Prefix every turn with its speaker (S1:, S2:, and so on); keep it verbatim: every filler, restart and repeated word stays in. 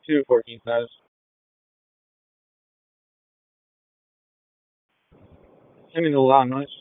S1: two fourteen size. I mean, a lot of noise.